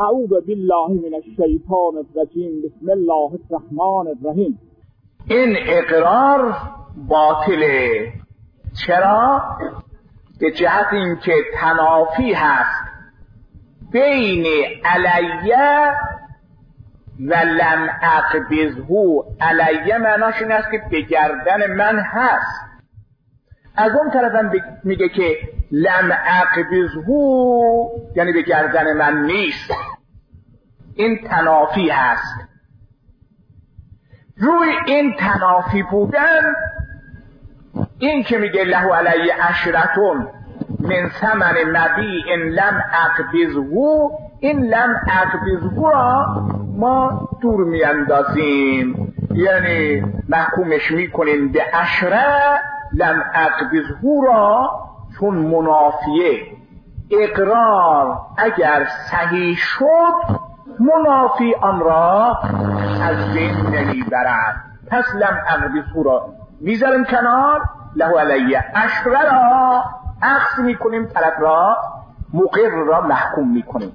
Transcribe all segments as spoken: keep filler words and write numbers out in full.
اعوذ بالله من الشیطان الرجیم بسم الله الرحمن الرحیم. این اقرار باطله. چرا؟ به جهت اینکه تنافی هست بین علیه و لم اقبضه. علیه معناش این است که به گردن من هست، از اون طرف هم میگه که لم اقبضه یعنی به گردن من نیست. این تنافی هست. روی این تنافی بودن، این که میگه له علی عشرتون من ثمن مبیع لم اقبضه، این لم اقبضه را ما دور میاندازیم، یعنی محکومش میکنیم به عشره. لم اقبضه را چون منافیه اقرار اگر صحیح شد منافی آن را از بین نمیبرد. پس لم اقبضه را میذاریم کنار، له علی عشره را اخذ میکنیم، طرف را مقر را محکوم میکنیم.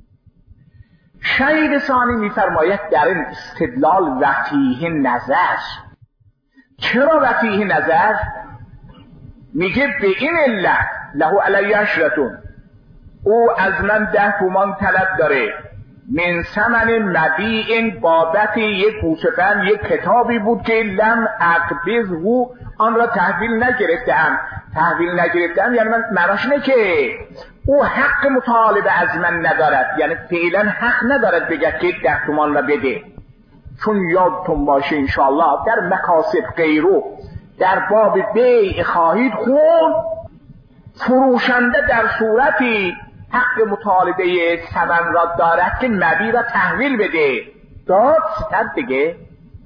شهید ثانی میفرماید در این استدلال وفیه نظر. چرا وفیه نظر؟ میگه به این علت له علی عشرتون، او از من ده تومان طلب داره، من ثمن مبیع بابت یک گوسفند، یک کتابی بود که لم اقبضه آن را تحویل نگرفتم. تحویل نگرفتم یعنی من معناش اینه که او حق مطالبه از من ندارد، یعنی فعلا حق ندارد بگه که ده تومان را بده. چون یادتون باشه انشاءالله در مکاسب غیرو در باب بیع خواهید خون، فروشنده در صورتی حق مطالبه ثمن را دارد که مبیع را تحویل بده. داد ستر دیگه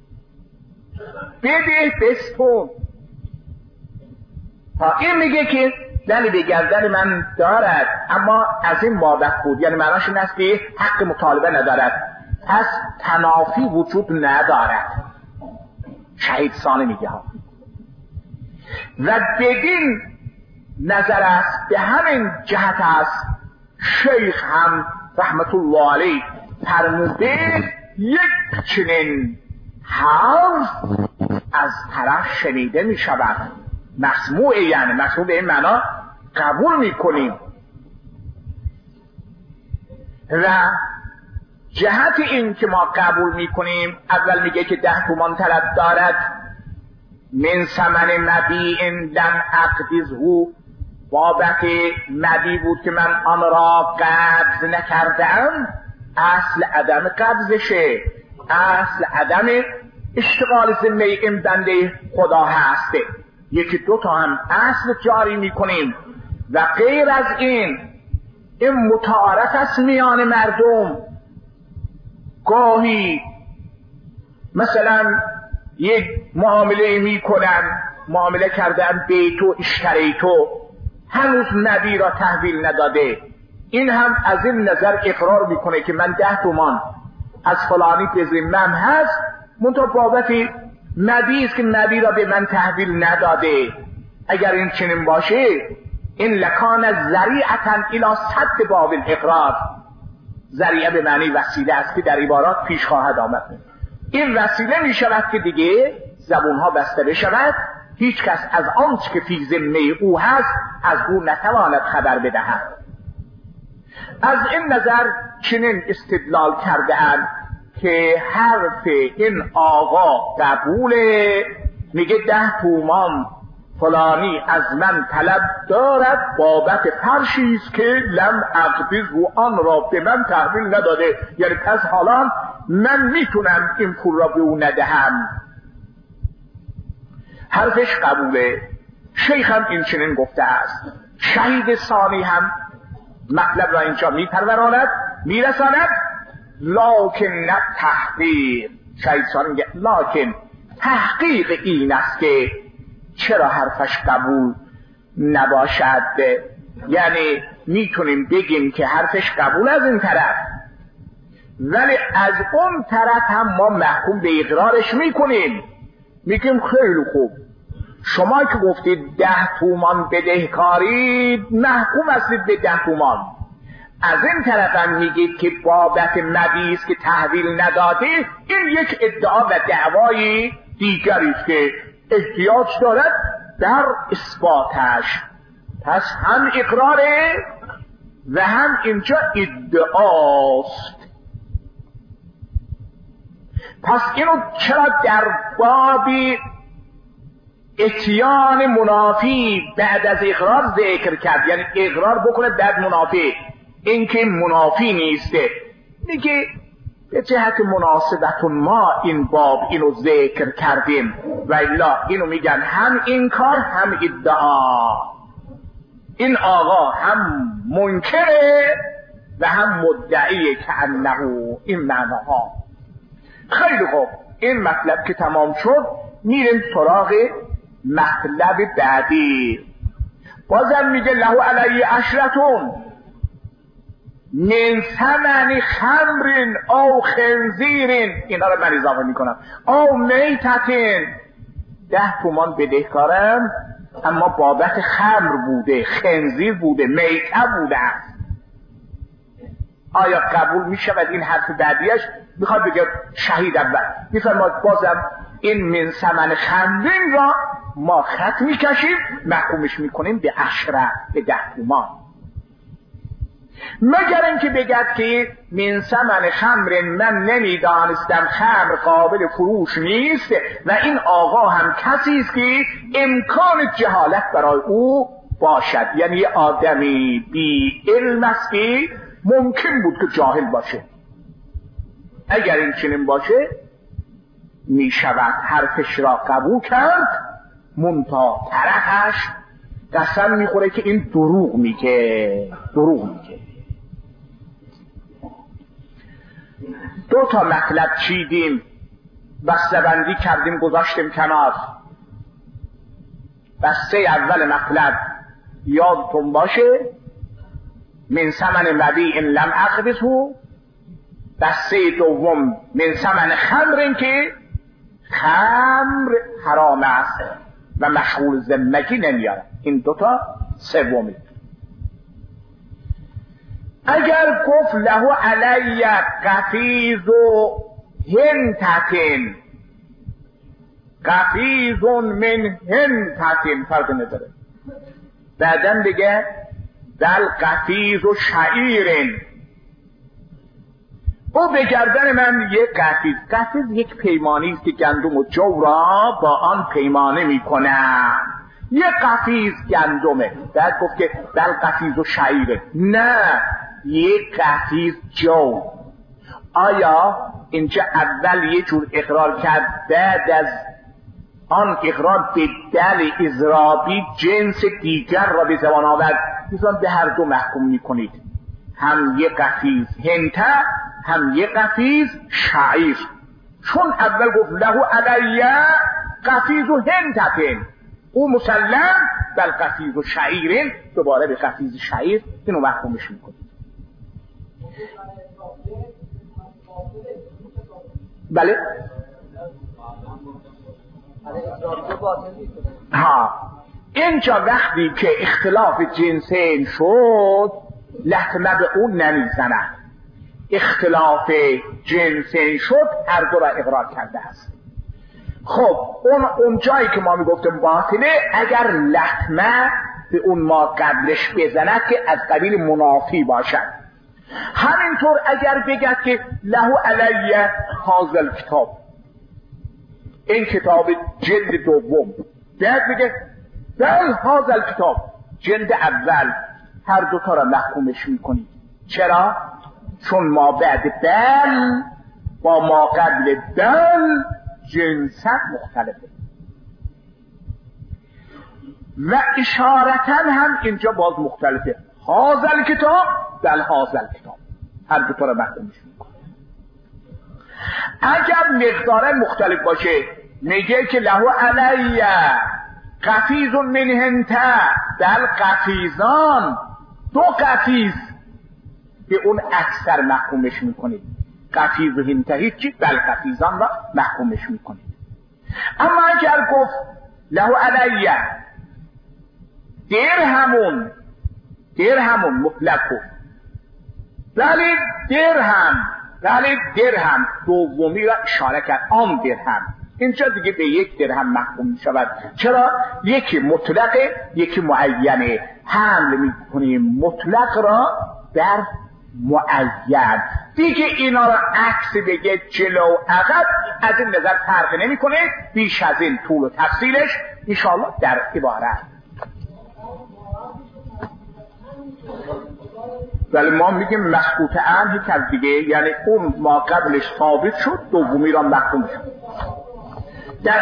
بده بستون. تا این میگه که یعنی به گردن من دارد اما از این بابت بود، یعنی معناش این است که حق مطالبه ندارد، پس تنافی وجود ندارد. شهید ثانی میگه ها و بدین نظر است، به همین جهت است شیخ هم رحمت الله علیه فرموده یک چنین حرف از طرف شنیده می شود مسموعه، یعنی مسموع به این معنا قبول می کنیم. و جهت این که ما قبول می کنیم، اول میگه که ده تومان طلب دارد، من ثمن مبیع لم اقبضه، بابت مبیع بود که من آن را قبض نکردم. اصل عدم قبضشه، اصل عدم اشتغال ذمه این بنده خدا هسته. یکی دو تا هم اصل جاری میکنیم و غیر از این این متعارف است میان مردم. گاهی مثلا یک معامله میکنن، معامله کردن بیتو اشتریتو، هنوز مبیع را تحویل نداده، این هم از این نظر اقرار میکنه که من ده تومان از فلانی به ذمم هست، منتها بابت مبیع است که مبیع را به من تحویل نداده. اگر این چنین باشه این لکان ذریعتن الی صد باب الاقرار. ذریعه به معنی وسیله است که در عبارات پیش خواهد آمد. این وسیله می شود که دیگه زبونها بسته بشود، هیچ کس از آنچه که فی ذمه او هست از او نتواند خبر بدهد. از این نظر چنین استدلال کرده اند که حرف این آقا قبوله. میگه ده تومان فلانی از من طلب دارد بابت فرشی است که لم اقبضه، آن را به من تحویل نداده، یعنی پس حالا من میتونم این پول را به او ندهم. حرفش قبوله. شیخ هم این چنین گفته است. شهید ثانی هم مطلب را اینجا میپروراند میرساند. لکن تحقیق، شهید ثانی میگه لکن تحقیق این است که چرا حرفش قبول نباشد. یعنی میتونیم بگیم که حرفش قبول از این طرف، ولی از اون طرف هم ما محکوم به اقرارش میکنیم. میگیم خیلی خوب، شما که گفتید ده تومان بدهکارید محکوم هستید به ده تومان، از این طرف هم میگید که بابت مبیز که تحویل نداده، این یک ادعا و دعوای دیگری است که احتیاج دارد در اثباتش. پس هم اقراره و هم اینجا ادعاست. پس اینو چرا در باب اتیان منافی بعد از اقرار ذکر کرد؟ یعنی اقرار بکنه بعد منافی، این که منافی نیسته. میگه به جهت مناسبت ما این باب اینو ذکر کردیم و الا اینو میگن هم انکار هم ادعا. این آقا هم منکره و هم مدعیه که انه این معناها. خیلی خوب، این مطلب که تمام شد میریم سراغ مطلب بعدی. بازم میگه له علی عشرتون من ثمن خمر او خنزیر، اینا رو من اضافه میکنم، او میتتن، ده تومان بدهکارم اما بابت خمر بوده، خنزیر بوده، میته بوده است. آیا قبول میشود این حرف بعدیش؟ میخواد بگه شهید اول میفرماد بازم این من ثمن خمرین را ما خط میکشیم محکومش میکنیم به عشره، به ده تومان، مگر اینکه بگد که من ثمن خمر من نمیدانستم خمر قابل فروش نیست و این آقا هم کسی است که امکان جهالت برای او باشد، یعنی یه آدمی بی علم است که ممکن بود که جاهل باشه. اگر این چنین باشه میشود حرفش را قبول کرد، منتها طرفش قسم میخوره که این دروغ میگه، دروغ میگه. دو تا مطلب چیدیم، بسته‌بندی کردیم گذاشتیم کنار. بسته اول مطلب یادتون باشه من ثمن مبیع لم اقبضه، بسته دوم من ثمن خمر که خمر حرام است و مشغول ذمتی نمیاره. این دوتا سومی. اگر گفت له علی قفیز و هنتتن، قفیز من هنتتن فرق نداره، بعدن بگه دل قفیز و شعیرن، او به گردن من یک قفیز، قفیز یک پیمانی است که گندم و جو را با آن پیمانه میکنم، یک قفیز گندمه. بعد گفت که دل قفیز و شعیره، نه یک قفیز جو. آیا اینجا اول یه جور اقرار کرد، بعد از آن اقرار به دل اضرابی جنس دیگر را به زبان آورد؟ میزان به هر دو محکوم میکنید، هم یه قفیز هنته هم یه قفیز شعیر. چون اول گفت له علیه قفیز و هنتتن، او مسلم بل قفیز و شعیرن، دوباره به قفیز شعیر اینو محکومش میکنید. بله ها، اینجا وقتی که اختلاف جنسین شد لطمه به اون نمیزند، اختلاف جنسین شد هر دو را اقرار کرده است. خب اون اون جایی که ما میگفتیم باطله، اگر لطمه به اون ما قبلش بزند که از قبیل منافی باشد. همینطور اگر بگد که له علیه هذا کتاب، این کتاب جلد دوم، بعد بگه بل هذا کتاب جلد اول، هر دوتا را محکومش میکنید. چرا؟ چون ما بعد بل با ما قبل بل جنسا مختلفه و اشارتا هم اینجا باز مختلفه. هذا کتاب بل هذا کتاب، هر دوتا را محکومش میکنید. اگر مقدار مختلف باشه میگه که له علیه قفیز من هنته بل قفیزان، دو قفیز، به اون اکثر محکومش میکنید. قفیز و هنته هیچی، بل قفیزان را محکومش میکنید. اما اگر گفت له علیه درهمون، درهمون مطلق گفت، ولی درهم ولی درهم دومی را اشاره کرد، آن درهم. اینجا دیگه به یک درهم محکوم می شود. چرا؟ یکی مطلقه، یکی معینه. حمل می کنیم مطلق را در معین. دیگه اینا را عکس بگه جلو عقب از این نظر فرق نمی کنه. بیش از این طول و تفصیلش انشاءالله در عبارت. ولی ما میگیم مسکوت عنه یک از دیگه، یعنی اون ما قبلش ثابت شد دومی را محکوم شد. در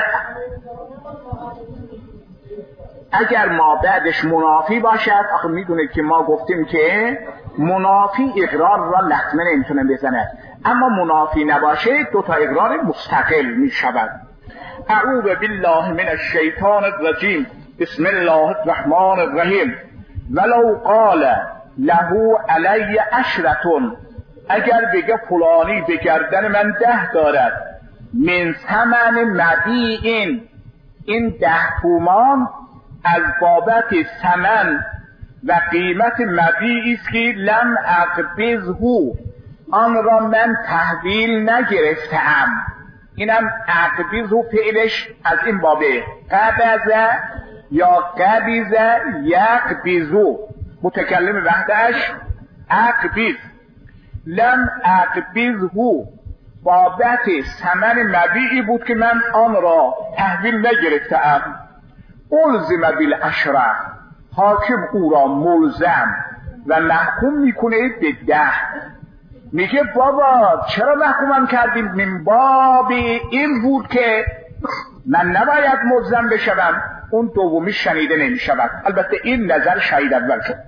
اگر ما بعدش منافی باشد، آخه میدونید که ما گفتیم که منافی اقرار را لطمه نمیتونه بزنه، اما منافی نباشه دو تا اقرار مستقل میشود. اعوذ بالله من الشیطان الرجیم، بسم الله الرحمن الرحیم. ولو قال له علی عشرتون، اگر بگه فلانی به گردن من ده دارد، من ثمن مبیع، این ده تومان از بابت ثمن و قیمت مبیعی است که لم اقبضه، آن را من تحویل نگرفتم. اینم اقبضه فعلش از این بابه، قبض یا قبض یقبضه، متکلم وحدش اقبض. لم اقبضه بابت ثمن مبیعی بود که من آن را تحویل نگرفتم. الزم بالعشره، حاکم او را ملزم و محکوم میکنه به ده. میگه بابا چرا محکومم کردیم؟ من باب این بود که من نباید ملزم بشوم، اون دومی شنیده نمیشود. البته این نظر شهید اول شد.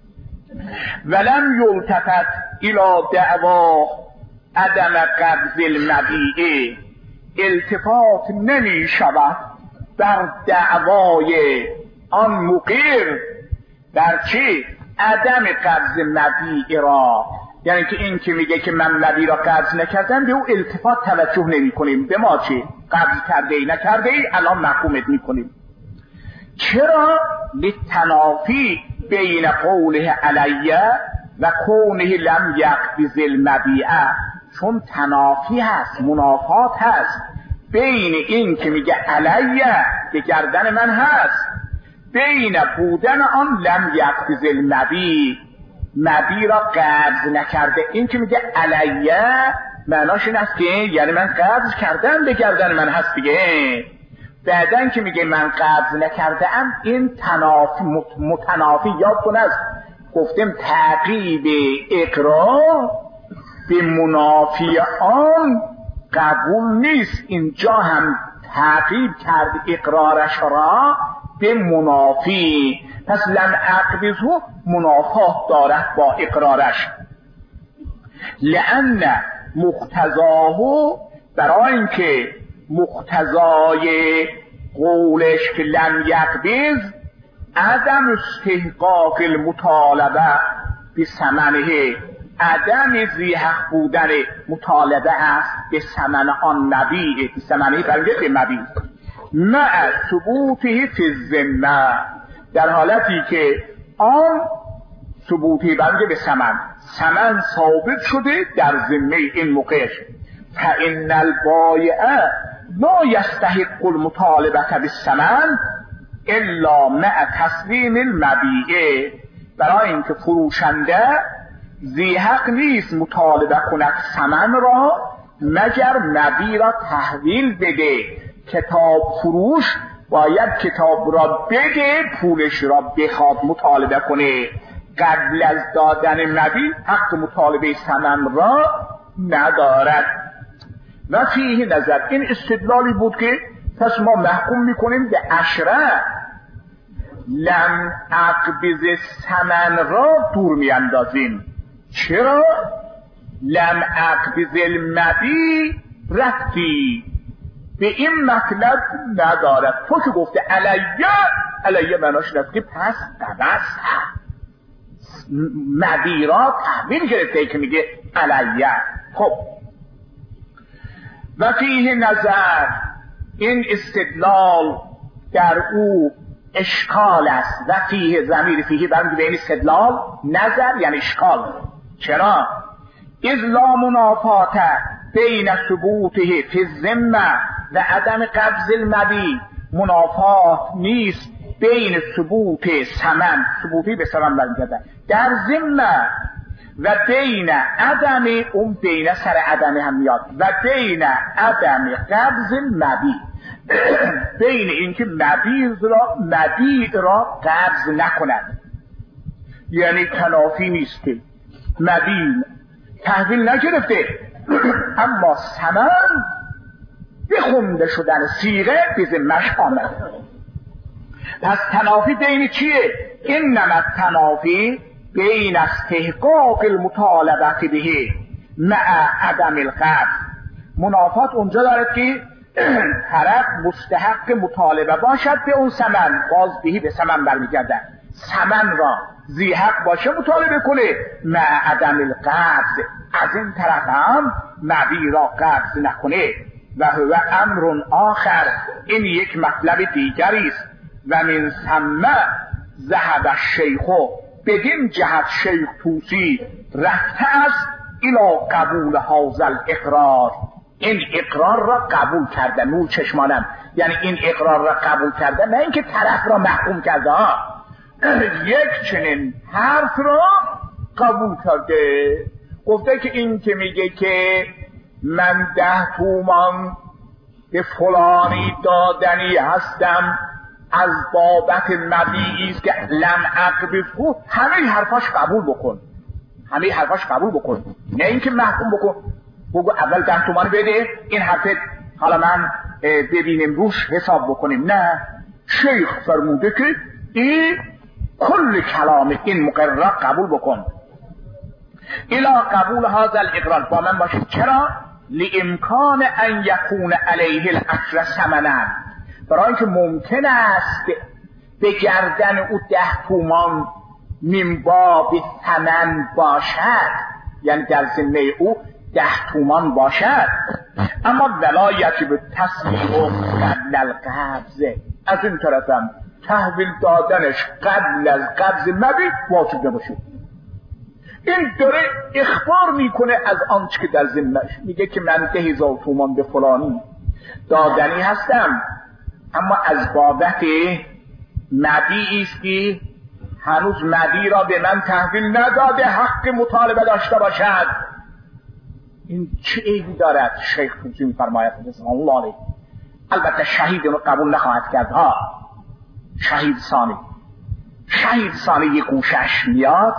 ولم یلتفت الی دعوا عدم قبض المبیع، التفات نمی شود در دعوای آن مقر در چی؟ عدم قبض مبیع را، یعنی که این که میگه که من مبیع را قبض نکردم به او التفات توجه نمی کنیم. به ما چی؟ قبض کرده ای نکرده ای الان محکومت می کنیم. چرا؟ للتنافی بین قوله علیه و کونه لم یقبض المبیع، چون تنافی هست، منافات هست بین این که میگه علیه که گردن من هست، بین بودن آن لم یقبض المبیع، مبیع را قبض نکرده. این که میگه علیه معناش این است که یعنی من قبض کردم به گردن من هست دیگه. بعدن که میگه من قبض نکرده ام، این تنافی متنافی. یاد کن از گفتم تعقیب اقرار به منافی آن قبول نیست. اینجا هم تعقیب کرد اقرارش را به منافی، پس لم اقبضه منافات دارد با اقرارش. لأن مقتضاه، برای اینکه مقتضای قولش که لم یقبض عدم استحقاق المطالبه به ثمنه، عدم زیحق بودن مطالبه است به ثمن آن مبیع، به ثمنه برگه به مبیع، مع ثبوته فی الذمه، در حالتی که آن ثبوتی برگه به ثمن، ثمن ثابت شده در ذمه این موقعش. فإن البایع لا یستحق المطالبه بالثمن الا مع تسلیم المبیع، برای اینکه فروشنده ذی‌حق نیست مطالبه کند ثمن را مگر مبیع را تحویل بده. کتاب فروش باید کتاب را بده، پولش را بخواد مطالبه کنه. قبل از دادن مبیع حق مطالبه ثمن را ندارد. و فیه نظر، این استدلالی بود که پس ما محکوم میکنیم به عشره، لم اقبض ثمن را دور میاندازیم. چرا؟ لم اقبض المبیع رفتی به این مطلب ندارد. تو که گفته علیه، علیه معناش نفت که پس قبض مبیع را تحویل گرفته که میگه علیه. خب و فیه نظر، این استدلال در او اشکال است. و فیه ضمیر فیه برمیگه به این استدلال، نظر یعنی اشکال. چرا؟ اذ لا منافات بین ثبوته فی الذمه و عدم قبض المبی، منافات نیست بین ثبوت ثمن، ثبوتی به ثمن برمیگردن در ذمه، و بین عدم، اون بین سر عدم هم میاد، و بین عدم قبض المبی، بین اینکه مبیع را مبیع را قبض نکند. یعنی تنافی نیست که مبیع تحویل نگرفته اما ثمن بخونده شدن صیغه به ذمه‌اش آمد. پس تنافی بین چیه؟ انما تنافی بین استحقاق المطالبه به مع عدم القبض. منافات اونجا دارد که طرف مستحق مطالبه باشد به اون ثمن، باز بهی به ثمن برمیگردن، ثمن را ذی حق باشه مطالبه کنه مع عدم القبض، از این طرف هم مبیع را قبض نکنه. و هو امر آخر، این یک مطلب دیگری است. و من ثم ذهب الشیخ، بدین جهت شیخ طوسی رفته است الی قبول هذا الاقرار، این اقرار را قبول کرده، نور چشمانم، یعنی این اقرار را قبول کرده، نه اینکه طرف را محکوم کرده ها، یک چنین حرف را قبول کرده. گفته که این که میگه که من ده تومان به فلانی دادنی هستم از بابت مبیعی است که لم اقبضه، همه حرفاش قبول بکن، همه حرفاش قبول بکن، نه اینکه محکوم بکن. بگو اول ده تومان بده، این حرفت حالا من ببینیم روش حساب بکنیم. نه، شیخ فرموده که این کل کلام این مقرر قبول بکن. الا قبول هذا الاقرار، با من باشید. چرا؟ لامکان ان یکون علیه العشر ثمنا، برای اینکه ممکن است به گردن او ده تومان من باب ثمن باشد، یعنی در ذمه او ده تومان باشد، اما ولا یجب تسلیم قبل القبض، از این طرفم تحویل دادنش قبل از قبض مبیع واجب نباشه. این داره اخبار میکنه از آنچه که در ذمه‌اش، میگه که من ده هزار تومان به فلانی دادنی هستم، اما از بابت مبیعی است که هنوز مبیع را به من تحویل نداده، حق مطالبه داشته باشد. این چه عیبی دارد؟ شیخ طوسی می‌فرماید رضوان الله علیه. البته شهید رو قبول نخواهد کرد ها، شهید ثانی، شهید ثانی یک گوشش میاد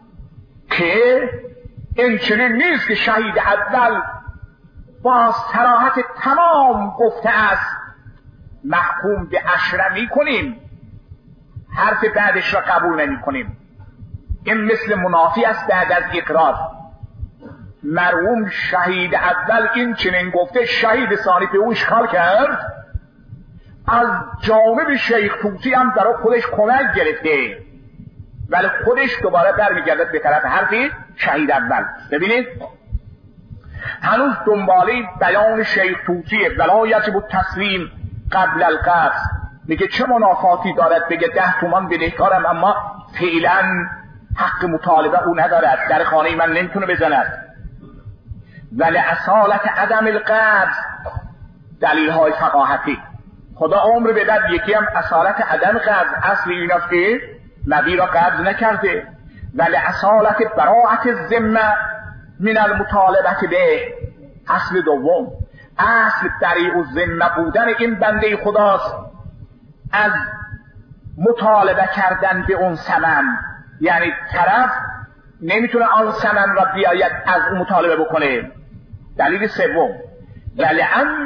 که این چنین نیست که شهید اول با صراحت تمام گفته است محکوم به عشره می کنیم، حرف بعدش را قبول نمی کنیم. این مثل منافی است بعد از اقرار. مرحوم شهید اول این چنین گفته، شهید ثانی به او اشکال کرد، از جانب شیخ طوسی هم در خودش کمک گرفته، ولی خودش دوباره برمیگردد به طرف حرفی شهید اول. ببینید هنوز دنباله بیان شیخ طوسیه، ولا یجب التسلیم قبل القبض. میگه چه منافاتی دارد بگه ده تومان بدهکارم اما فعلا حق مطالبه او ندارد، در خانه من نمیتونه بزند. ولی اصالت عدم القبض دلیل های فقاهتی، خدا عمر بدد، یکی هم اصالت عدم قبض، اصل این است که مبیع را قبض نکرده، ولی اصالت براعت الذمه من المطالبه به، اصل دوم، اصل بریء الذمه بودن این بنده خداست از مطالبه کردن به اون ثمن، یعنی طرف نمیتونه آن ثمن را بیاید از اون مطالبه بکنه. دلیل سوم، ولعن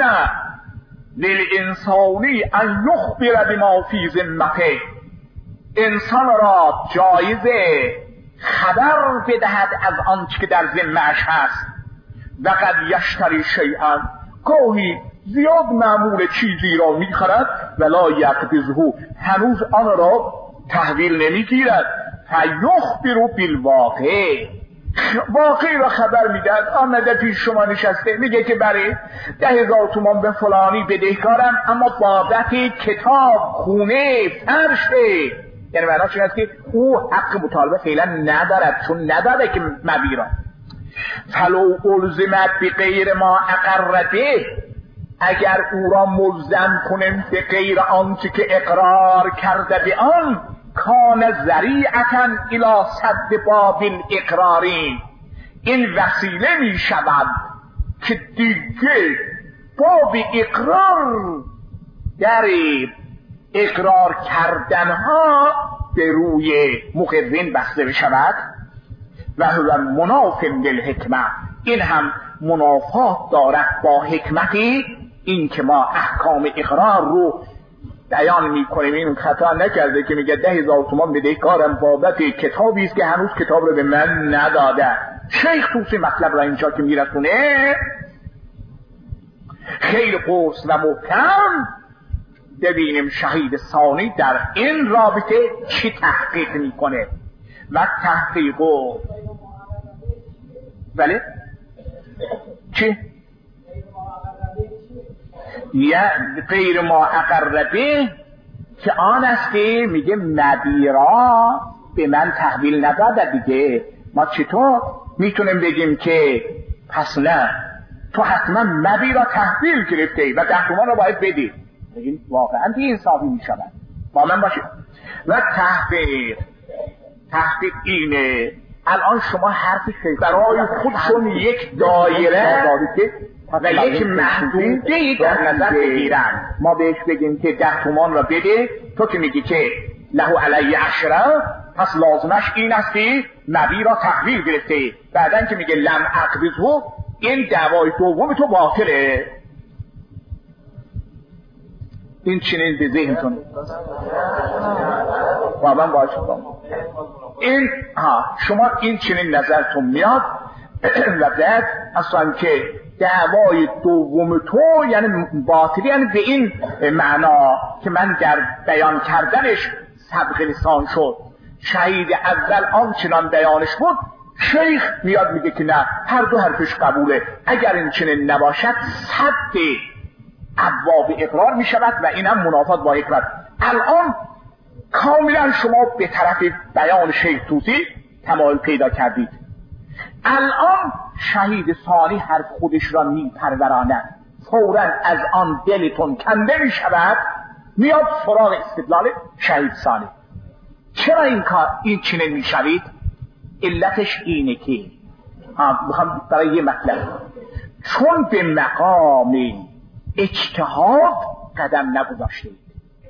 للانسانی ان یخبر بما فی ذمته، انسان را جایزه خبر بدهد از آنچه که در ذمه‌اش هست. و قد یشتری شیئا، گاهی زیاد معمول چیزی را میخرد ولا یقبضه، هنوز آن را تحویل نمیگیرد. فیخبر بالواقع، واقعی را خبر میدهد. آمده پیش شما نشسته میگه که برای ده هزار تومان به فلانی بدهکارم، اما بابت کتاب، خونه، فرش یعنی معناش این است که او حق مطالبه فعلا ندارد، چون نداره که مبیرا. فلو الزمت به غیر ما اقرده، اگر او را ملزم کنیم به غیر آنچه که اقرار کرده به آن، کان ذریعتا الی سد باب الاقرارین، این وسیله می شود که دیگه باب اقرار در اقرار کردنها به روی مقررین بسته بشود. و هو مناف للحکمه، این هم منافات دارد با حکمتی، این که ما احکام اقرار رو بیان میکنیم. این خطا نکرده که میگه ده هزار تومان بده کارم بابت کتابی است که هنوز کتاب رو به من نداده. شیخ توسی مطلب را اینجا که میرسونه خیلی قرص و محکم. ببینیم شهید ثانی در این رابطه چی تحقیق میکنه. و تحقیقو بله چی؟ یا غیر ما اقربه که آن است که میگه مبیرا به من تحویل نداده دیگه. ما چطور میتونیم بگیم که پس نه تو حتما مبیرا تحویل گرفته و ده تومان رو باید بدی؟ بگیم واقعا بی انصافی میشود. با من باشید. و تحقیق تحقیق اینه الان شما حرف شیخ برای خودشون یک دایره و یک محدوده در نظر بگیرن. ما بهش بگیم که ده تومان را بده، تو که میگی که له علی عشره، پس لازمش این است که نبی را تحویل گرفته. بعدن که میگه لم اقبضه، این دعوای دوم تو باطله. این چنین به ذهنتون با من باشید. این ها شما این چنین نظرتون میاد و بعد اصلا که دعوای دوم تو یعنی باطلی، یعنی به این معنا که من در بیان کردنش سبق لسان شد. شهید اول آنچنان بیانش بود، شیخ میاد میگه که نه هر دو حرفش قبوله. اگر این چنین نباشد صد ابواب اقرار میشود و این هم منافات با حکمت. الان کاملا شما به طرف بیان شیخ توسی تمایل پیدا کردید. الان شهید ثانی حرف خودش را میپروراند، فوراً از آن دلتون کنده میشود، میاد سراغ استدلال شهید ثانی. چرا این کار این چنین میشوید؟ علتش اینه که میخوام برای یه مطلب، چون به مقام اجتهاد قدم نگذاشتید.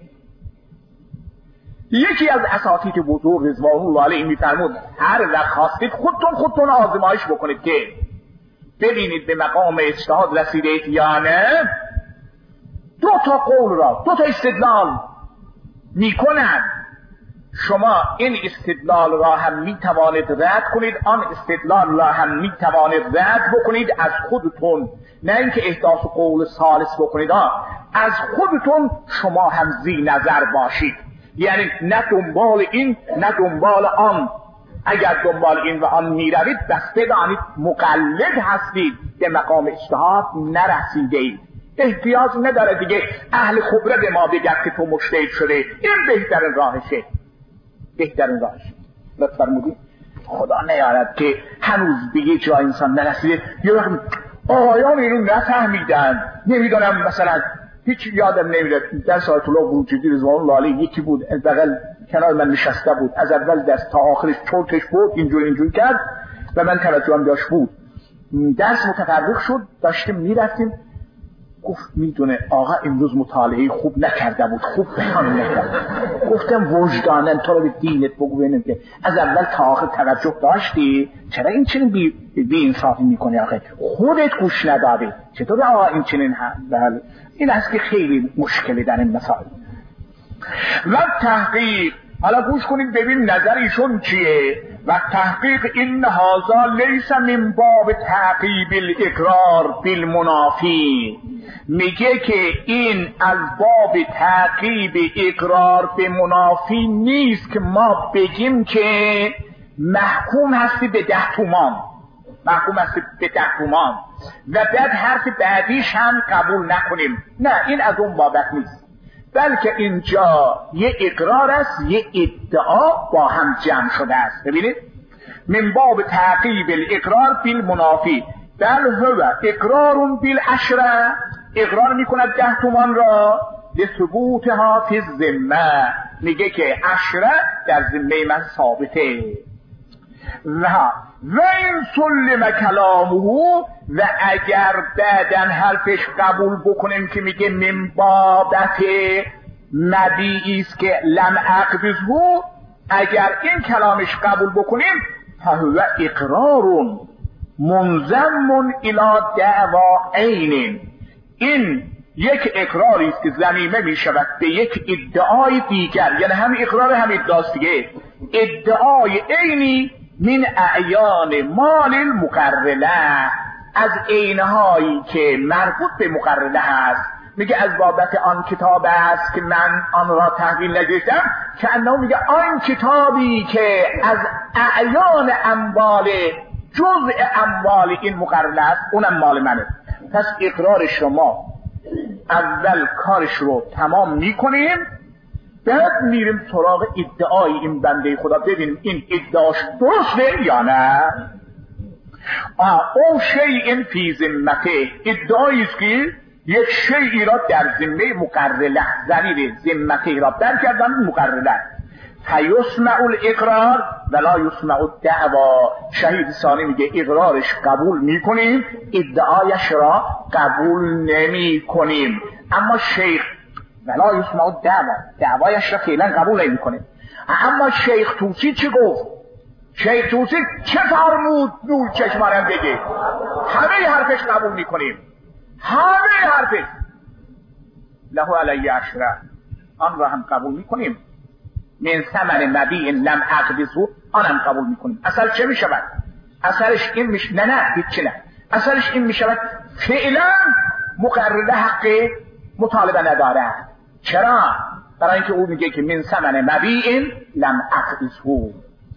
یکی از اساتید بزرگ رضوان الله علیه میفرمود هر وقت خواستید خودتون خودتون آزمایش بکنید که ببینید به مقام اجتهاد رسیدید یا نه. دو تا قول را دو تا استدلال میکنن، شما این استدلال را هم میتوانید رد کنید، آن استدلال را هم میتوانید رد بکنید از خودتون، نه اینکه احداث قول ثالث بکنید. آه. از خودتون شما هم زی نظر باشید، یعنی نه دنبال این نه دنبال آن. اگر دنبال این و آن میروید بس بدانید مقلد هستید، به مقام اجتهاد نرسیدید. احتیاج نداره دیگه اهل خبره به ما بگه که تو مجتهد شده. این بهترین راهشه، بهترین راهشه. لطف فرمودید. خدا نیارد که هنوز به یه جای انسان نرسیده. یه وقت آقایان اینو نفهمیدن، نمیدونم مثلا هیچ یادم نمیاد در سایت الله بروجردی رضوان الله علیه یکی بود از بغل کنار من نشسته بود، از اول دست تا آخرش چرتش بود، اینجور اینجور کرد و من توجهم داشت بود. درس متفرق شد، داشتیم میرفتیم، گفت میدونه آقا امروز مطالعه خوب نکرده بود، خوب بیان نکرد. گفتم وجدانن تو رو به دینت بگو ببینم که از اول تا آخر توجه داشتی، چرا این چنین بی, بی انصافی میکنی؟ آخه خودت گوش ندادی، چطور آقا این چنین هم؟ این است که خیلی مشکلی در این مسائل. و تحقیق، حالا گوش کنید ببین نظر ایشون چیه. و تحقیق این هذا لیس من باب تعقیب الاقرار بالمنافی، میگه که این از باب تعقیب اقرار به منافی نیست که ما بگیم که محکوم هستی به ده تومان، محکوم هستی به ده تومان و بعد حرف بعدیش هم قبول نکنیم. نه، این از اون بابت نیست. بلکه اینجا یه اقرار است، یه ادعا با هم جمع شده است. ببینید من باب تعقیب الاقرار بالمنافی، بل هو اقرار بالعشره، اقرار میکند ده تومان را لثبوتها فی الذمه، میگه که عشره در ذمه من ثابته. و و این سلم کلامه، و اگر بعدن حرفش قبول بکنیم که میگه من بابت مبیعی است که لم اقبضه، اگر این کلامش قبول بکنیم فهو اقرار منضم الی دعوا عین، این یک اقراری است که ضمیمه می شود به یک ادعای دیگر، یعنی هم اقرار هم ادعاست دیگه، ادعای عینی من اعیان مال المقرله، از عینهایی که مربوط به مقرله هست. میگه از بابت آن کتاب است که من آن را تحویل نگرفتم، که انه میگه آن کتابی که از اعیان اموال جزء اموال این مقرله است اونم مال منه. پس اقرار شما اول کارش رو تمام میکنیم، بعد میریم سراغ ادعای این بنده خدا، ببینیم این ادعاش درسته یا نه. او شیء فی ذمته، ادعایی است که یک شیئی را در ذمه مقرله، ضمیر ذمته را برگردان مقرله، فیسمع الاقرار ولا یسمع الدعوا، شهید ثانی میگه اقرارش قبول میکنیم، ادعایش را قبول نمی کنیم. اما شیخ ولا یسمع الدعوا، دعوایش را فعلا قبول نمی کنیم. اما شیخ توسی چی گفت؟ شیخ توسی چه فرمود؟ نور چشمانم بگه همه حرفش قبول میکنیم، همه حرفش. له علی عشره، آن را هم قبول میکنیم. من ثمن مبیع لم اقبضه، آنم قبول میکنیم. اصل چه میشود؟ اصلش این میشه، نه نه هیچ نه، اصلش این میشود فعلا مقرره حق مطالبه نداره. چرا؟ برای اینکه او میگه که من ثمن مبیع لم اقبضه.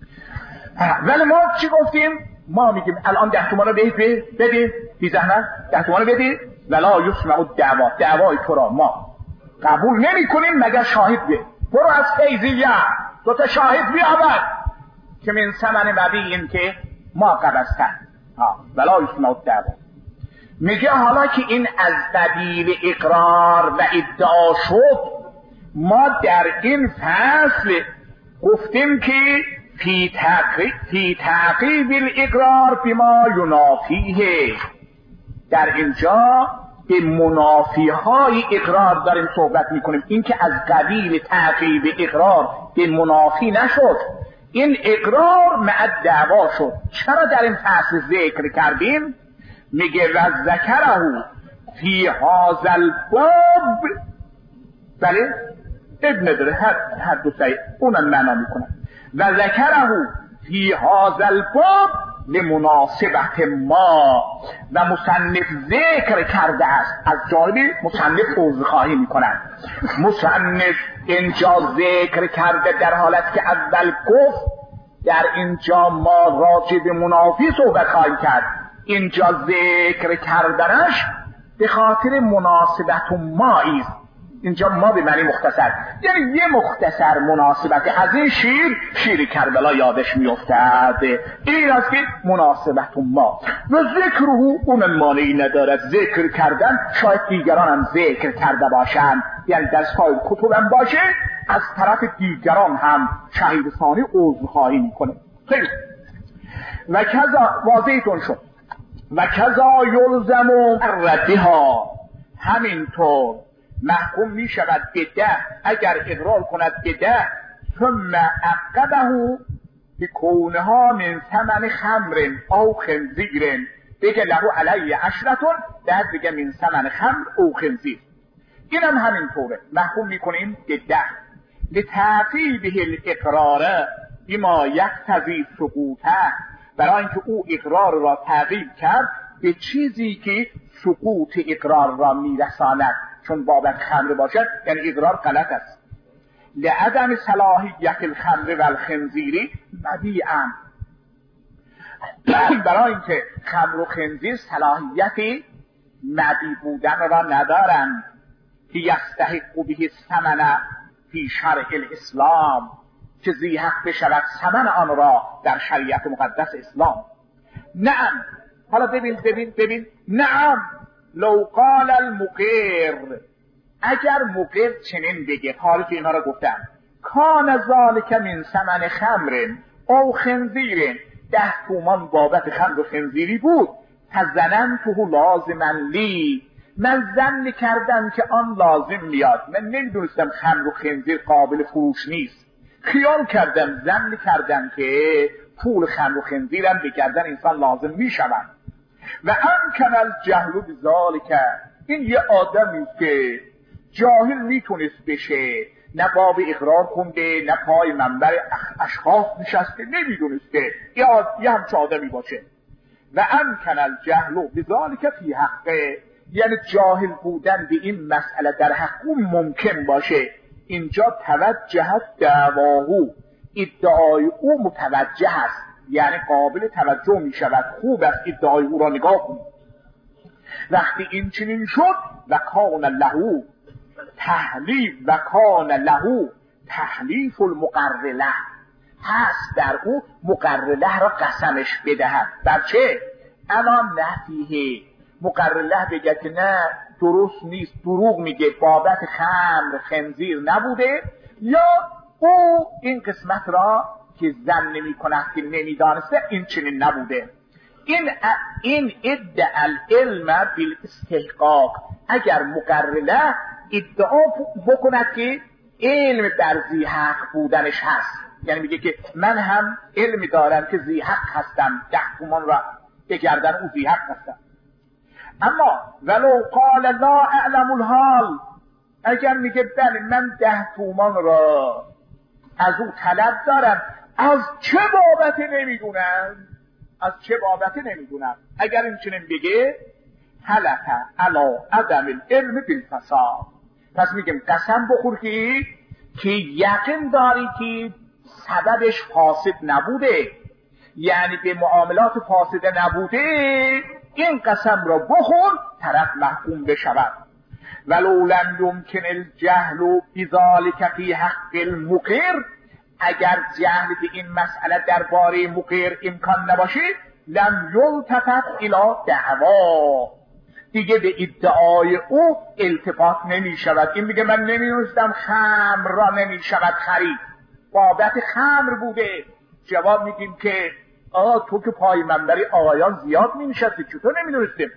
ولی ما چی گفتیم؟ ما میگیم الان ده تومان رو بهید بده، بی زحمت ده تومان رو بده، ولا یسمع الدعوا، دعوای تو را ما قبول نمی کنیم مگر شاهد به. برو از فیضیه دو تا شاهد بیاور که من ثمن مبیع که ما قبضتن، ولا یسمع الدعوا. میگه حالا که این از قبیل اقرار و ادعا شد، ما در این فصل گفتیم که فی تعقیب فی تعقیب الاقرار بما ینافیه، در اینجا به منافی های اقرار داریم صحبت میکنیم. این که از قبیل تعقیب اقرار به منافی نشد، این اقرار مع دعوا شد. چرا در این فصل ذکر کردیم؟ میگه و ذکره فی هذا الباب، بله ابن داره هر, هر دو سعی اونم معنا میکنن. و ذکره فی هذا الباب لمناسبت ما، و مصنف ذکر کرده است، از جانب مصنف عذرخواهی میکنن. مصنف اینجا ذکر کرده در حالت که اول گفت در اینجا ما راجع به منافی صحبت خواهیم کرد، اینجا ذکر کردنش به خاطر مناسبت ما است. اینجا ما به معنی مختصر، یعنی یه مختصر مناسبت. از این شیر شیر کربلا یادش میافتد، این است که مناسبت ما. و ذکره اون مانعی ندارد، ذکر کردن شاید دیگران هم ذکر کرده باشند، یعنی در سایر کتب هم باشه، از طرف دیگران هم شهید ثانی عذرخواهی میکنه. خیلی و کذا واضحتون شد. و کذا یلزم ردها، همینطور محکوم می شود به ده اگر اقرار کند به ده، ثم عقبه بکونها من ثمن خمر او خنزیر، بگه له علی عشرتون، ده بگه من ثمن خمر او خنزیر. این هم همینطوره، محکوم می کنیم به ده لتعقیبه الاقرار بما یقتضی سقوطه، برای اینکه او اقرار را تعقیب کرد به چیزی که سقوط اقرار را میرساند. چون بابت خمر باشد یعنی اقرار غلط است. لعدم صلاحیت الخمر و الخنزیری مبیعا، برای اینکه خمر و خنزیر صلاحیت مبیع بودن را ندارند. که یستحق به الثمن فی شرع الاسلام، که ذی حق بشود ثمن آن را در شریعت مقدس اسلام. نعم، حالا ببین ببین ببین نعم لو قال المقر، اگر مقر چنین بگه، حالا که اینا را گفتم، کان ذالک من ثمن خمر او خنزیر، ده تومان بابت خمر و خنزیری بود، فظننته لازما لی، من ظن کردم که آن لازم میاد، من نمیدونستم خمر و خنزیر قابل فروش نیست، خیال کردم ظن کردم که پول خمر و خنزیرم به گردن انسان لازم میشود. و امکن الجهل بذالک، این یه آدمی که جاهل میتونست بشه، نه باب اقرار خونده، نه پای منبر اشخاص نشسته، نمیدونسته یه همچه آدمی باشه. و امکن الجهل بذالک فی حقه، یعنی جاهل بودن به این مسئله در حق او ممکن باشه. اینجا توجه دعواهو، ادعای او متوجه است، یعنی قابل توجه می شود. خوب است ادعای او را نگاه کنید. وقتی این چنین شد، و کان له تحلیف، و کان له تحلیف المقرله، هست در او مقرله را قسمش بدهد. بر چه؟ الان نفیه مقرله بگه که نه درست نیست، دروغ میگه، بابت خمر خنزیر نبوده، یا او این قسمت را که زن نمی کند که نمیدانسته این چنین نبوده. این این ادعا العلم بالاستحقاق، اگر مقرله ادعا بکند که علم بر ذی حق بودنش هست، یعنی میگه که من هم علم دارم که ذی حق هستم، ده تومان را بگردن او ذی حق هستم. اما ولو قال لا اعلم الحال، اگر میگه بله من ده تومان را از او طلب دارم، از چه بابت نمیدونم، از چه بابت نمیدونم، اگر این چنین بگه حلف علی عدم العلم بالفساد، پس میگم قسم بخور که که یقین داری که سببش فاسد نبوده، یعنی به معاملات فاسده نبوده، این قسم را بخور طرف محکوم بشود. ولو لم یمکن الجهل بذالک فی حق المقر، اگر جهل به این مسئله درباره مقر امکان نباشه، لم یلتفت الی دعوا، دیگه به ادعای او التفات نمی شود. این میگه من نمیدونستم خمر را نمی شود خرید، بابت خمر بوده. جواب میدیم که آه تو که پای منبری آقایان زیاد می نشستی، چطور نمیدونستیم؟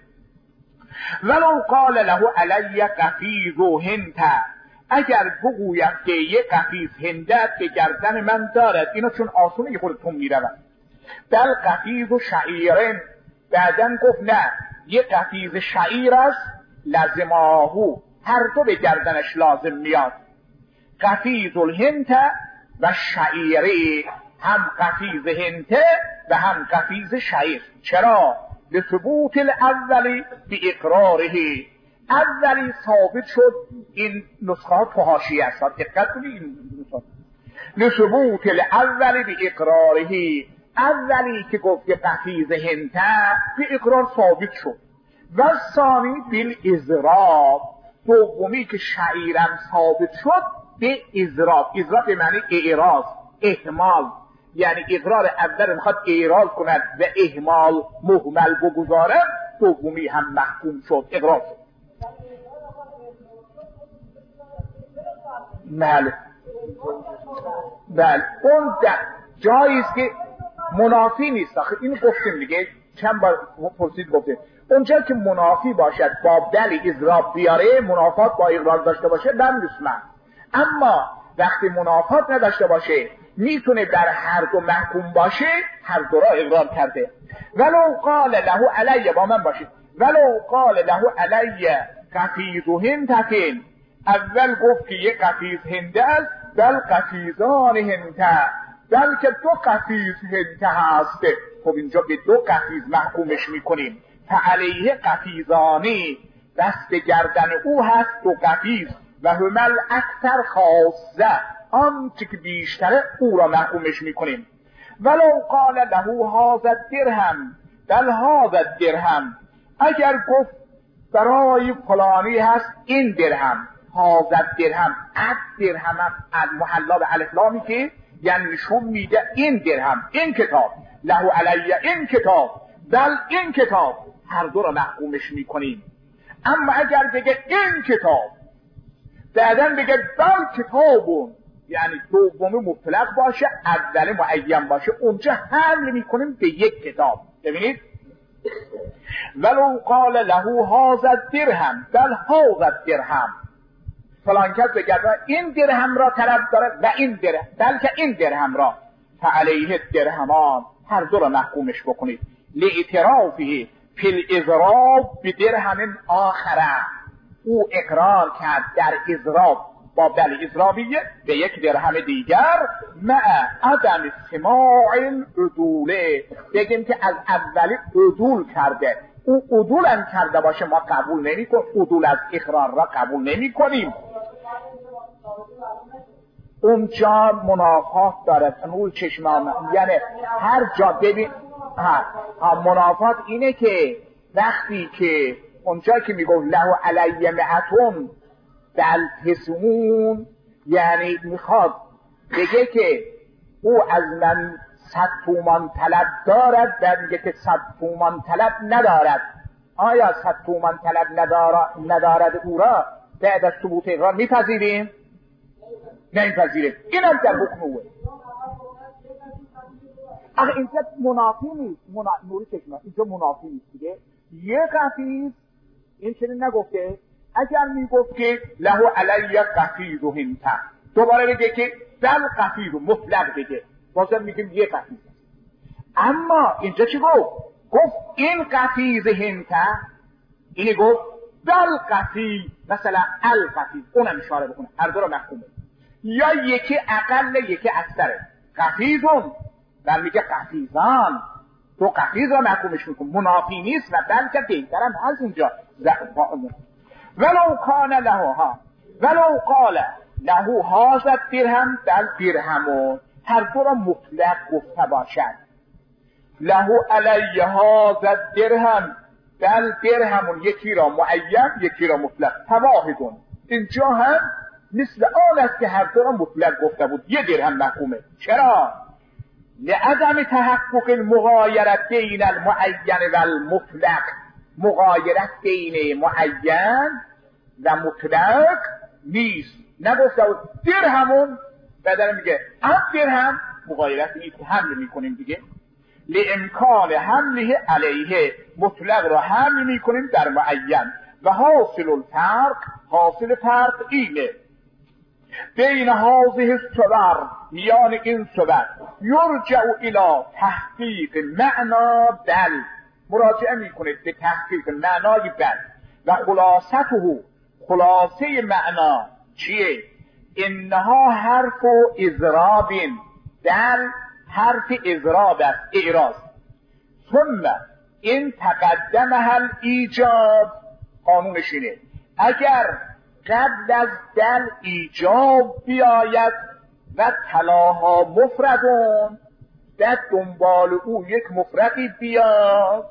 ولو قال له علی قفیز و هنت، اگر بگویم که یه قفیز هندت به گردن من دارد، اینا چون آسونه یه خودتون میرود، بل قفیز و شعیرن، بعدن گفت نه یه قفیز شعیر است، لازماهو، هر دو به گردنش لازم میاد. قفیز الهنت و شعیره، هم قفیز هنته و هم قفیز شعیر. چرا؟ لثبوت الاولی به اقراره، اولی ثابت شد، این نسخه ها تو حاشیه است، دقت کنید این نسخه، لثبوت الاولی به اقراره، اولی که گفت که قفیز هنته به اقرار ثابت شد، و ثانی بالاضراب، دومی که شعیرم ثابت شد به اضراب، اضراب به معنی اعراض، احمال، یعنی اقرار اول میخواد اعراض کند و اهمال مهمل بگذارد، دومی هم محکوم شد، اقرار شد. بله بله اون جاییست که منافی نیست. آخه اینو گفتیم دیگه، چند بار پرسید گفتیم اونجا که منافی باشد با دل اضراب بیاره، منافات با اقرار داشته باشه بندسمن، اما وقتی منافات نداشته باشه میتونه در هر دو محکوم باشه، هر دو را اقرار کرده. ولو قال له علی، با من باشید، ولو قال له علی قفیز هندتین، اول گفت که یک قفیز هنده است، بل قفیزان هنده، بلکه دو قفیز هنده هست. خب اینجا به دو قفیز محکومش میکنیم، فعلیه قفیزانی، دست گردن او هست دو قفیز، و همل اکثر خاصه، آنچه که بیشتره او را محکومش میکنیم. ولو قال له هذا درهم، بل هذا درهم، اگر گفت برای فلانی هست این درهم، هازد درهم، اد درهم هم محلا به الف لامی که یعنی نشون میده این درهم، این کتاب، له علیه این کتاب، بل این کتاب، هر دو را محکومش میکنیم. اما اگر بگه این کتاب بعداً بگه بل کتابون، یعنی دومی مطلق باشه اول معین باشه، اونجا حمل میکنیم به یک کتاب. ببینید ولو قال له هذا درهم بل هذا درهم، فلان کس بگه این درهم را طلب داره و این درهم، بلکه این درهم را، فعلیه درهمان، هر دو را محکومش بکنید. لاعترافه فی الاضراب بدرهم آخره، او اقرار کرد در اضراب با بل اضرابیه به یک درهم دیگر، مع عدم سماع العدوله، بگیم که از اولی عدول کرده، او عدول هم کرده باشه ما قبول نمی کنیم، عدول از اقرار را قبول نمی کنیم. اونجا منافات داره نور چشمان، یعنی هر جا ببین ها, ها منافات اینه که وقتی که اونجا که میگو له علیه معتون بل تسمون، یعنی میخواد بگه که او از من صد تومان طلب دارد، در میگه که صد تومان طلب ندارد. آیا صد تومان طلب ندارد او را بعد از ثبوت اقرار میپذیریم؟ نمیپذیریم. این هم در حکم اوه. اگه اینجا منافی نیست، منا... نوری چشمه اینجا منافی نیست دیگه. یه قفیز این چنین نگفته، اگر میگفت که له علیه قفیز و هنته، دوباره بگه که بل قفیز و مطلق بگه، بازم میگیم یه قفیز. اما اینجا چی گفت؟ گفت این قفیز هنته، اینی گفت بل قفیز، مثلا القفیز، اونم اشاره بکنه، هر دو را محکومه. یا یکی اقل یکی اکثره، قفیزون و میگه قفیزان، تو قفیز را محکومش میکن، منافی نیست و بلکه بهترم هست اینجا. ولو کان له ها ولو قال له هذا درهم بل درهمون، هر دو را مطلق گفته باشد. له علیه هذا درهم بل درهمون، یکی را معین یکی را مطلق، تواحدون. اینجا هم مثل آن است که هر دو را مطلق گفته بود، یه درهم محکومه. چرا؟ لعدم تحقق المغایرت بین المعین و المطلق، مغایرت بین معین و مطلق نیست. نگفته بود درهمون بعد میگه اب درهم، مغایرت نیست، حمل میکنیم دیگه. لامکان حمله علیه، مطلق را حمل میکنیم در معین. و حاصل الفرق، حاصل فرق اینه بین هذه الصور، میان این صور، یرجع الی تحقیق معنا بل، مراجعه میکنید به تحقیق معنای بل. و خلاصته، خلاصه معنا چیه؟ انها حرف اضراب، بل حرف اضراب است، اعراض. ثم این تقدمها الایجاب، قانونش اینه اگر قبل از دل ایجاب بیاید و تلاها مفردون، در دنبال او یک مفردی بیاد،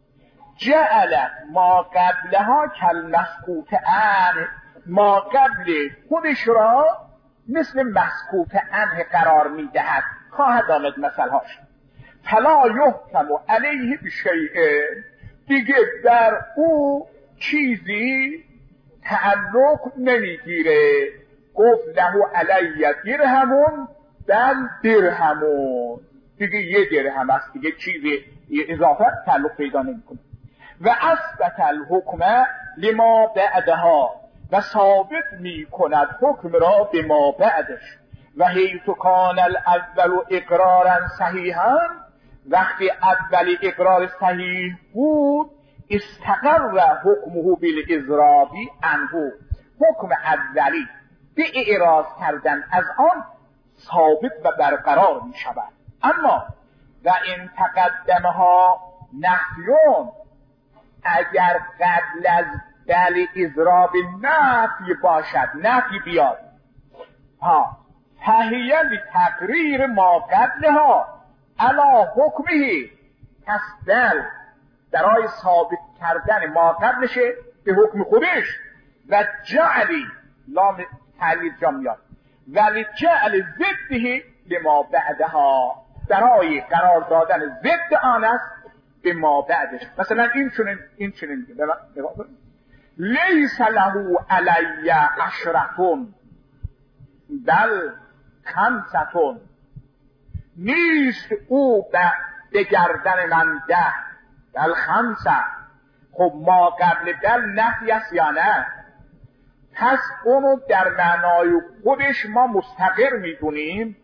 جعلت ما قبلها کالمسکوت عنه، ما قبل خودش را مثل مسکوت عنه قرار میدهد. خواهد آمد مثلهاش. فلا یحکم علیه بشیء، دیگه در او چیزی تعلق نمیگیره. گفت له علیه درهمون بل درهمون، دیگه یه درهم است دیگه، چیزی اضافه تعلق پیدا نمیکنه. و اثبت الحکم لما بعدها، و ثابت میکند حکم را به ما بعدش. و حیث کان الاول اقرارا صحیحا، وقتی اولی اقرار صحیح بود، استقر حکمه بالاضرابی عنه، حکم اولی به اعراض کردن از آن ثابت و برقرار می شود. اما و این تقدمها نفیون، اگر قبل از بل اضراب نفی باشد، نفی بیاد، ها فهیه لتقریر ما قبلها علی حکمه، پس بل برای ثابت کردن ما قبلشه به حکم خودش، و جعلی لام تعلیل جا میاد ولی جعل ضده لما بعدها، برای قرار دادن ضد آن است به ما بعدش. مثلا این چنین این چنین لیس له علی عشرتون بل خمستون، نیست او به گردن من ده بل خمسه. خب ما قبل بل نفی است یا نه؟ پس اونو در معنای خودش ما مستقر میدونیم،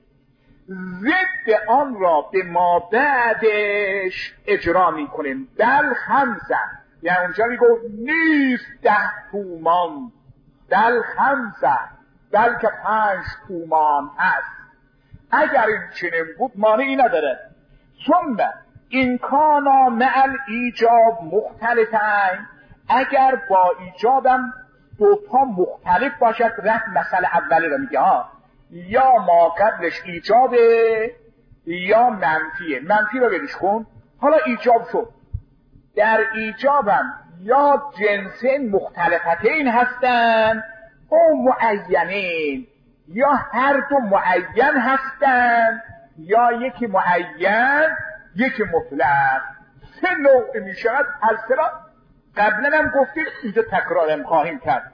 ضد آن را به ما بعدش اجرا میکنیم. بل خمسه یعنی اونجا میگو نیست ده تومان بل خمسه، بلکه پنج تومان هست. اگر این چنین بود مانعی نداره. ثم این کانا مع ایجاب مختلفن، اگر با ایجابم دوتا مختلف باشد، رفت مسئله اولی رو میگه ها، یا ما قبلش ایجابه یا منفیه. منفی رو بریش کن. حالا ایجاب شد، در ایجابم یا جنسین مختلفتین هستن او معینین، یا هر دو معین هستن یا یکی معین یکی مطلق. سه نوع می شود. از سرا قبلا هم گفتیم، اینجا تکرارم خواهیم کرد.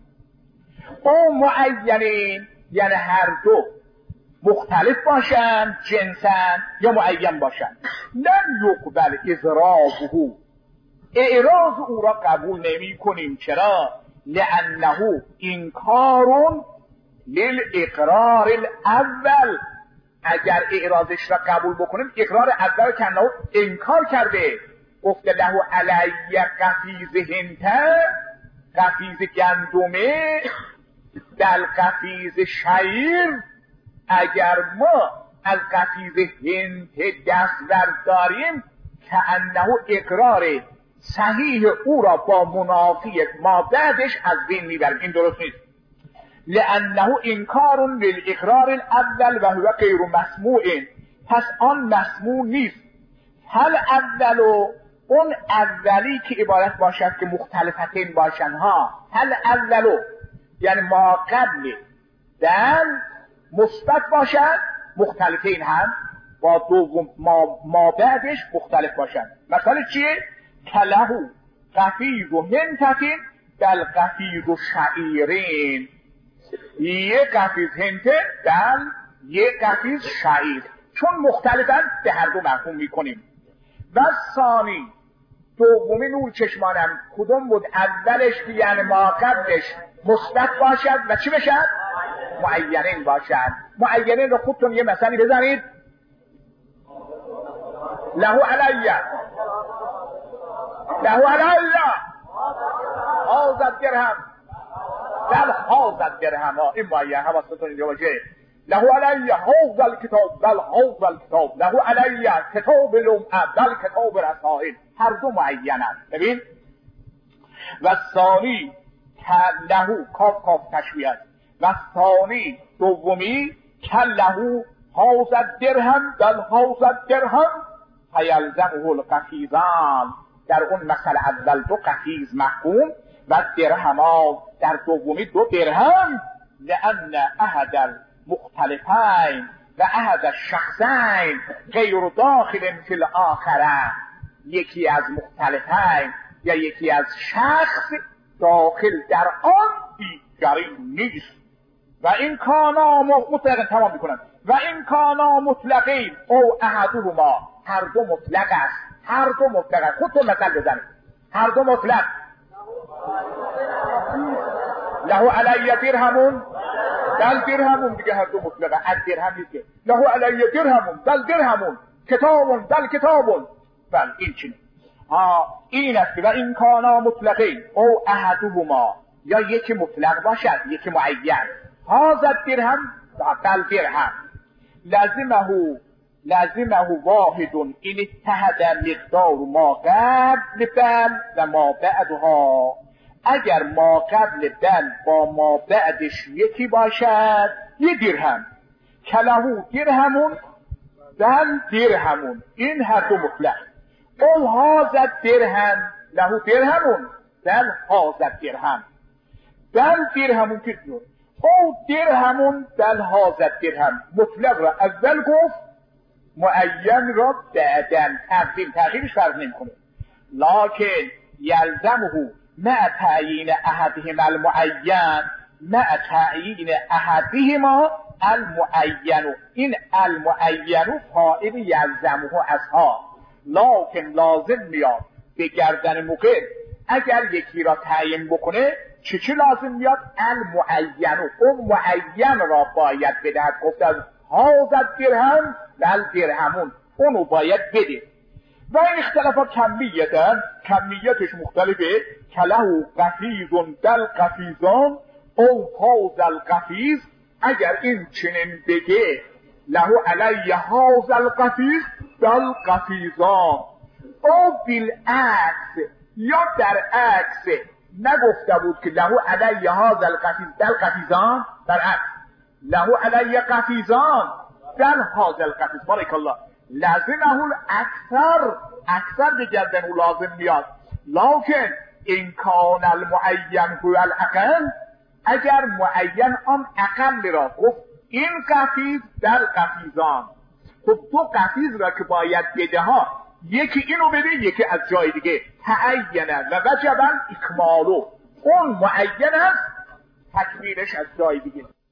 او معینین یعنی هر دو مختلف باشن جنسن یا معین باشن. لم یقبل اضرابه، اعراض او را قبول نمی کنیم. چرا؟ لانه انکار للاقرار الاول. اگر اعراضش را قبول بکنیم، اقرار اول کنه انکار کرده. گفته له علی قفیز هنته، قفیز گندمه، در قفیز شعیر. اگر ما از قفیز هنته دست برداریم که انه اقرار صحیح او را با منافی ما بعدش از بین میبریم. این درست نیست. لانه انکار للاقرار الاول و هو غیر مسموع، پس آن مسموع نیست. هل اولو اون اولی که عبارت باشد که مختلفتین باشن ها، هل اولو یعنی ما قبل در مثبت باشد، مختلفین هم با دوم ما, ما بعدش مختلف باشن. مثلا چیه؟ کلهو قفیز و هنتتین بل قفیز و شعیرین، یه قفیز هنته بل یه قفیز شعیر. چون مختلفن به هر دو مفهوم میکنیم. و ثانی دومی نور چشمانم کدوم بود؟ اولش که یعنی ما قبلش مثبت باشد و چی بشد؟ معینین باشد. معینین رو خودتون یه مثالی بزنید. له علیه له علیه حاضر درهم بل حاضر درهم. این معین حواستون اینجا باشه. له علیه حاضر الکتاب بل حاضر الکتاب، له علیه کتاب لمعه بل کتاب رسائل. هر دو معینن. ببین و ثانی کلهو کاف کاف تشبیه و ثانی دومی کلهو حاضر درهم بل حاضر درهم فیلزمه القفیزان. در اون مثل اول دو قفیز محکوم و درهما در دومی دو درهم. لأن احد المختلفین و احد الشخصین غیر داخل فی الاخره، یکی از مختلفین یا یکی از شخص داخل در آن دیگری نیست. و این کانا مطلقین تمام میکنن. و این کانا مطلقین او احدهما، هر دو مطلق است. هر دو مطلق است. خودتون مثل بزنید. هر دو مطلق. له علی درهمون بل درهمون، دیگه هر دو مطلقه. از درهم نیست که له علی درهمون بل درهمون، کتابون بل کتابون. بل این چنین ها این است. و این کانا مطلقین او احدهما، یا یکی مطلق باشد یکی معین. هازد درهم بل درهم. لازمه لازمه واحد این اتحد مقدار ما قبل بل و ما بعدها. اگر ما قبل بل با ما بعدش یکی باشد یه درهم. کلهو درهمون بل درهمون، این هر دو مطلق. او هازد درهم له درهمون بل هازد درهم. بل درهمون که دور او درهمون بل هازد درهم مطلق را اول گفت، معین را بعدن تقدیم تغییرش فرض نمی کنه. لکن یلزمه مع تعیین احدهم المعین مع تعیین احدهما المعین. این المعین فاعل یلزمه اصحاب، لکن لازم میاد به گردن موقع اگر یکی را تعیین بکنه چه چه لازم میاد؟ المعین، اون معین را باید بدهد. گفت از هازد درهم بل درهمون، اونو باید بده. و این اختلافات کمیتن، کمیتش مختلفه. کله قفیزون دل قفیزان او هازل قفیز، اگر این چنین بگه له علی هازل قفیز دل قفیزان، او بالعکس یا در عکس نگفته بود که له علی هازل قفیز دل قفیزان، برعکس له علی قفیزان دل هازل قفیز. بارک الله. لازمه الاکثر، اکثر به گردن او لازم میاد. لکن این کان المعین هو الاقل، اگر معین آن اقل را گفت این قفیز در قفیزان، خب دو قفیز را که باید بده ها، یکی اینو بده یکی از جای دیگه، تعینه و وجبا اکمالو، اون معین است تکمیلش از جای دیگه.